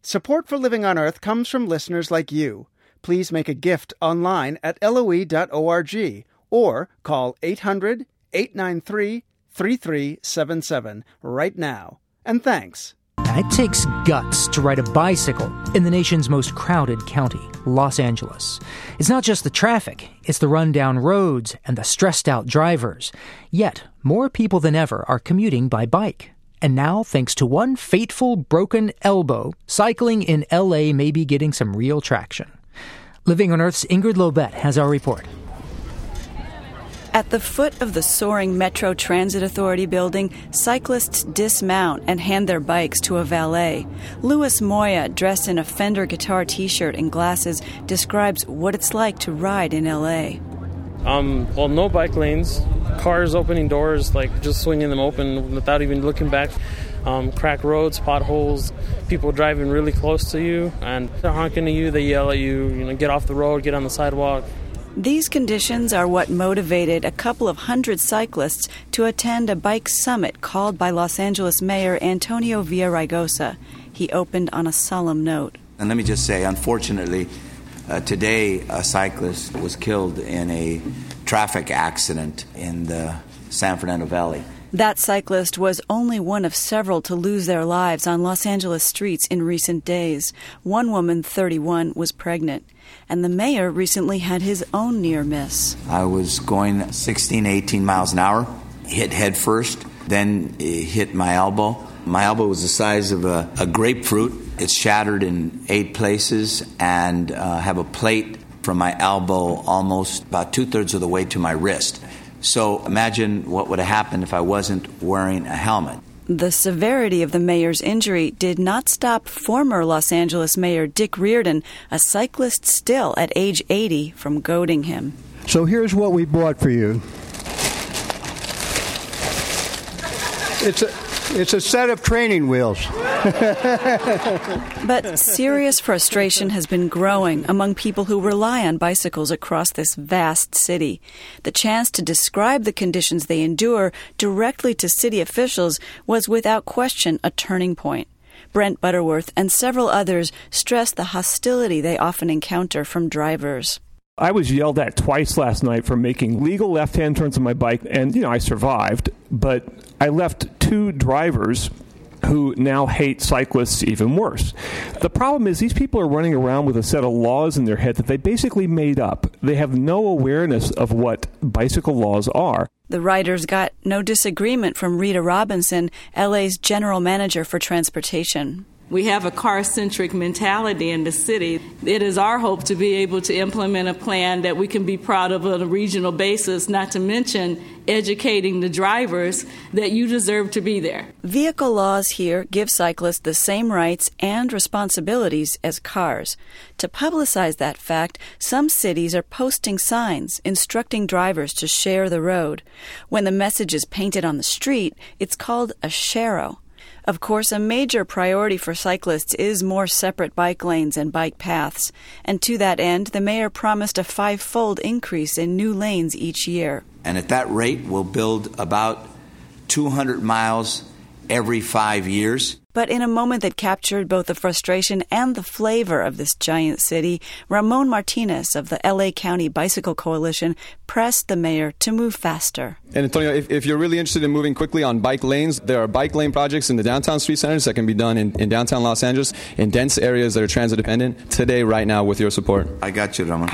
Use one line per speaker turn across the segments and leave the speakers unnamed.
Support for Living on Earth comes from listeners like you. Please make a gift online at LOE.org or call 800-893-3377 right now. And thanks.
It takes guts to ride a bicycle in the nation's most crowded county, Los Angeles. It's not just the traffic, it's the run-down roads and the stressed-out drivers. Yet, more people than ever are commuting by bike. And now, thanks to one fateful broken elbow, cycling in L.A. may be getting some real traction. Living on Earth's Ingrid Lobet has our report.
At the foot of the soaring Metro Transit Authority building, cyclists dismount and hand their bikes to a valet. Louis Moya, dressed in a Fender guitar t-shirt and glasses, describes what it's like to ride in L.A.
Well, no bike lanes, cars opening doors, like just swinging them open without even looking back. Cracked roads, potholes, people driving really close to you, and they're honking at you, they yell at you, get off the road, get on the sidewalk.
These conditions are what motivated a couple of hundred cyclists to attend a bike summit called by Los Angeles Mayor Antonio Villaraigosa. He opened on a solemn note.
And let me just say, unfortunately, today a cyclist was killed in a traffic accident in the San Fernando Valley.
That cyclist was only one of several to lose their lives on Los Angeles streets in recent days. One woman, 31, was pregnant. And the mayor recently had his own near miss.
I was going 16, 18 miles an hour, hit head first, then hit my elbow. My elbow was the size of a grapefruit. It's shattered in 8 places and have a plate from my elbow almost about 2/3 of the way to my wrist. So imagine what would have happened if I wasn't wearing a helmet.
The severity of the mayor's injury did not stop former Los Angeles Mayor Dick Reardon, a cyclist still at age 80, from goading him.
So here's what we bought for you. It's a set of training wheels.
But serious frustration has been growing among people who rely on bicycles across this vast city. The chance to describe the conditions they endure directly to city officials was without question a turning point. Brent Butterworth and several others stressed the hostility they often encounter from drivers.
I was yelled at twice last night for making legal left-hand turns on my bike, and, I survived, but I left 2 drivers who now hate cyclists even worse. The problem is these people are running around with a set of laws in their head that they basically made up. They have no awareness of what bicycle laws are.
The riders got no disagreement from Rita Robinson, LA's general manager for transportation.
We have a car-centric mentality in the city. It is our hope to be able to implement a plan that we can be proud of on a regional basis, not to mention educating the drivers that you deserve to be there.
Vehicle laws here give cyclists the same rights and responsibilities as cars. To publicize that fact, some cities are posting signs instructing drivers to share the road. When the message is painted on the street, it's called a sharo. Of course, a major priority for cyclists is more separate bike lanes and bike paths. And to that end, the mayor promised a 5-fold increase in new lanes each year.
And at that rate, we'll build about 200 miles every 5 years.
But in a moment that captured both the frustration and the flavor of this giant city, Ramon Martinez of the LA County Bicycle Coalition pressed the mayor to move faster.
And Antonio, if you're really interested in moving quickly on bike lanes, there are bike lane projects in the downtown street centers that can be done in downtown Los Angeles, in dense areas that are transit dependent, today, right now, with your support.
I got you, Ramon.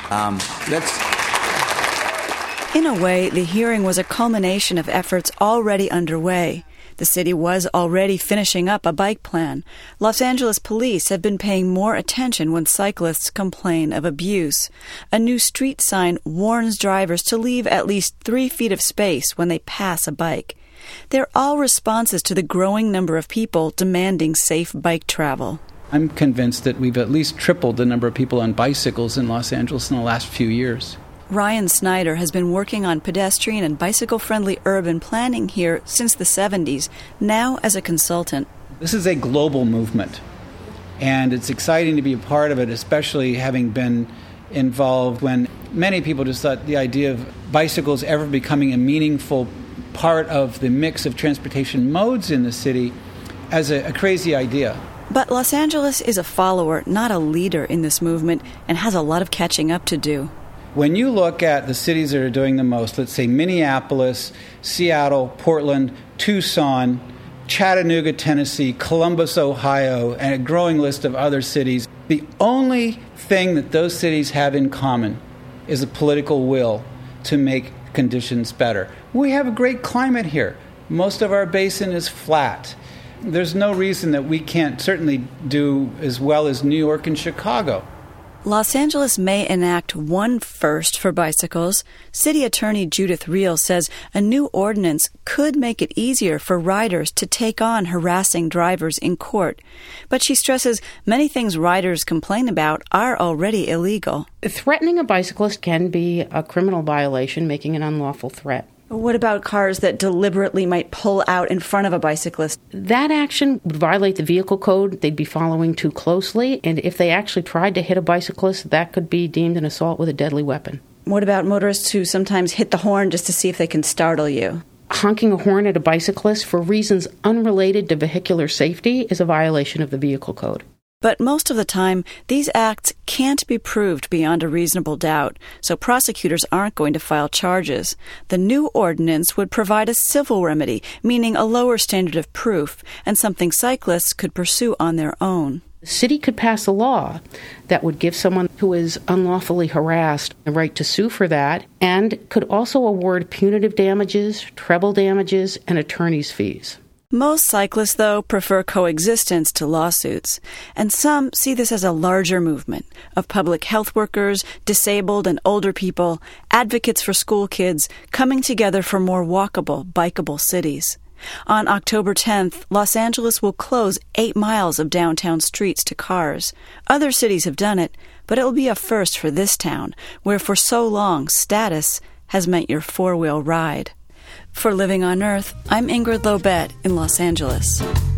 In a way, the hearing was a culmination of efforts already underway. The city was already finishing up a bike plan. Los Angeles police have been paying more attention when cyclists complain of abuse. A new street sign warns drivers to leave at least 3 feet of space when they pass a bike. They're all responses to the growing number of people demanding safe bike travel.
I'm convinced that we've at least tripled the number of people on bicycles in Los Angeles in the last few years.
Ryan Snyder has been working on pedestrian and bicycle-friendly urban planning here since the 70s, now as a consultant.
This is a global movement, and it's exciting to be a part of it, especially having been involved when many people just thought the idea of bicycles ever becoming a meaningful part of the mix of transportation modes in the city as a crazy idea.
But Los Angeles is a follower, not a leader in this movement, and has a lot of catching up to do.
When you look at the cities that are doing the most, let's say Minneapolis, Seattle, Portland, Tucson, Chattanooga, Tennessee, Columbus, Ohio, and a growing list of other cities, the only thing that those cities have in common is a political will to make conditions better. We have a great climate here. Most of our basin is flat. There's no reason that we can't certainly do as well as New York and Chicago.
Los Angeles may enact one first for bicycles. City Attorney Judith Reel says a new ordinance could make it easier for riders to take on harassing drivers in court. But she stresses many things riders complain about are already illegal.
Threatening a bicyclist can be a criminal violation, making an unlawful threat.
What about cars that deliberately might pull out in front of a bicyclist?
That action would violate the vehicle code. They'd be following too closely. And if they actually tried to hit a bicyclist, that could be deemed an assault with a deadly weapon.
What about motorists who sometimes hit the horn just to see if they can startle you?
Honking a horn at a bicyclist for reasons unrelated to vehicular safety is a violation of the vehicle code.
But most of the time, these acts can't be proved beyond a reasonable doubt, so prosecutors aren't going to file charges. The new ordinance would provide a civil remedy, meaning a lower standard of proof, and something cyclists could pursue on their own.
The city could pass a law that would give someone who is unlawfully harassed the right to sue for that, and could also award punitive damages, treble damages, and attorney's fees.
Most cyclists, though, prefer coexistence to lawsuits, and some see this as a larger movement of public health workers, disabled and older people, advocates for school kids, coming together for more walkable, bikeable cities. On October 10th, Los Angeles will close 8 miles of downtown streets to cars. Other cities have done it, but it will be a first for this town, where for so long status has meant your four-wheel ride. For Living on Earth, I'm Ingrid Lobet in Los Angeles.